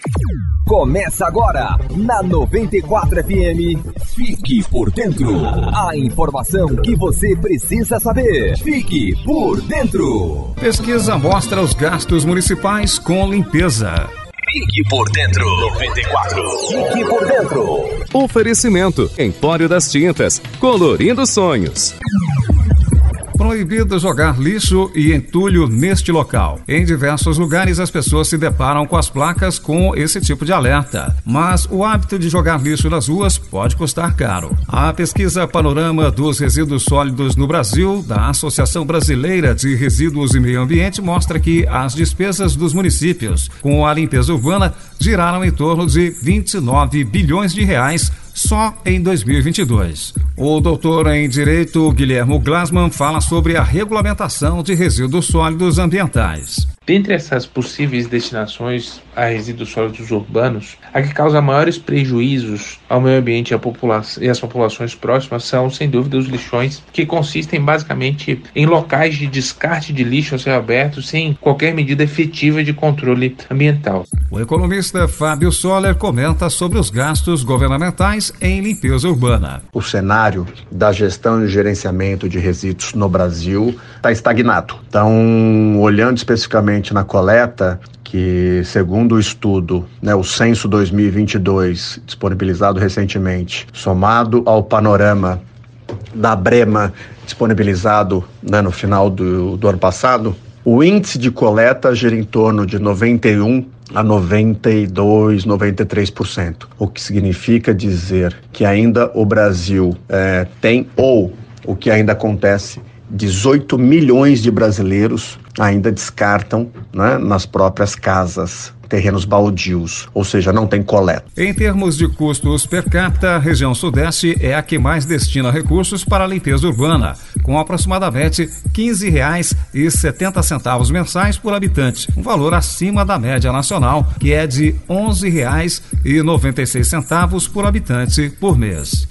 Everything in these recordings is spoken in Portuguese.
Começa agora, na 94 FM, Fique por Dentro. A informação que você precisa saber. Fique por Dentro. Pesquisa mostra os gastos municipais com limpeza. Fique por Dentro. 94. Fique por Dentro. Oferecimento: Empório das Tintas, colorindo sonhos. Proibido jogar lixo e entulho neste local. Em diversos lugares as pessoas se deparam com as placas com esse tipo de alerta. Mas o hábito de jogar lixo nas ruas pode custar caro. A pesquisa Panorama dos Resíduos Sólidos no Brasil, da Associação Brasileira de Resíduos e Meio Ambiente, mostra que as despesas dos municípios com a limpeza urbana giraram em torno de 29 bilhões de reais só em 2022. O doutor em Direito Guilherme Glasman fala sobre a regulamentação de resíduos sólidos ambientais. Dentre essas possíveis destinações a resíduos sólidos urbanos, a que causa maiores prejuízos ao meio ambiente e às populações próximas são, sem dúvida, os lixões, que consistem basicamente em locais de descarte de lixo a céu aberto sem qualquer medida efetiva de controle ambiental. O economista Fábio Soller comenta sobre os gastos governamentais em limpeza urbana. O cenário da gestão e gerenciamento de resíduos no Brasil está estagnado. Então, olhando especificamente na coleta, que segundo o estudo, o Censo 2022, disponibilizado recentemente, somado ao panorama da Brema, disponibilizado no final do ano passado, o índice de coleta gira em torno de 91% a 92%, 93%, o que significa dizer que ainda o Brasil tem, ou o que ainda acontece, 18 milhões de brasileiros ainda descartam nas próprias casas, terrenos baldios, ou seja, não tem coleta. Em termos de custos per capita, a região sudeste é a que mais destina recursos para a limpeza urbana, com aproximadamente R$ 15,70 mensais por habitante, um valor acima da média nacional, que é de R$ 11,96 por habitante por mês.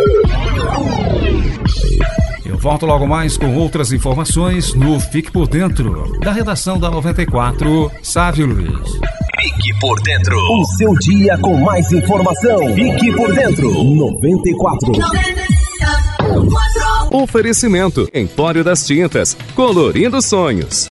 Eu volto logo mais com outras informações no Fique por Dentro, da redação da 94, Sávio Luiz. Fique por Dentro. O seu dia com mais informação. Fique por Dentro. 94. Oferecimento: Empório das Tintas, colorindo sonhos.